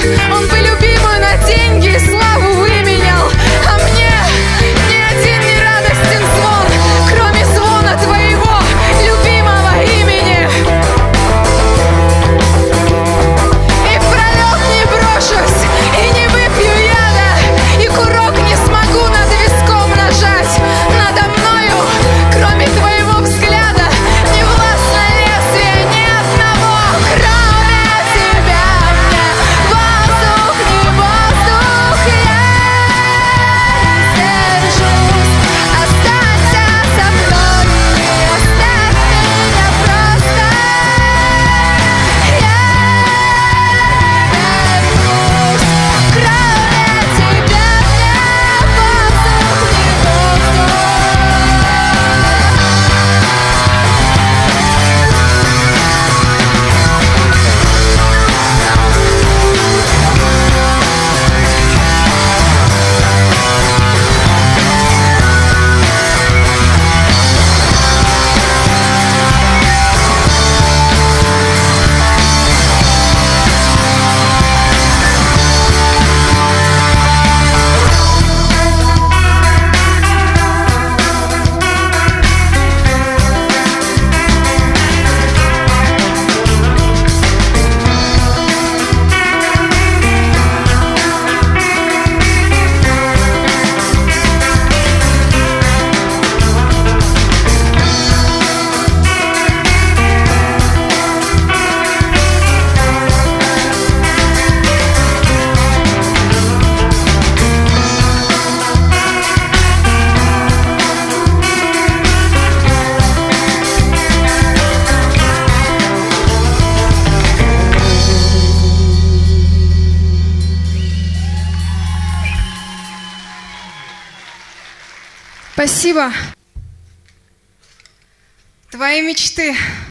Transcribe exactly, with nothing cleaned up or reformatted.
Он бы любимую на деньги и славу выменял, а мне ни один не радостен звон, кроме звона твоего любимого имени. И в пролет не брошусь, и не выпью яда, и курок не смогу над виском нажать. Надо мною, кроме твоего взгляда, не властно лезвие ни одного. Кроме тебя мне воздух не воздух, я не сдержусь. Останься со мной и оставь меня просто. Я вернусь. Кроме тебя мне воздух не воздух. Спасибо. Твои мечты.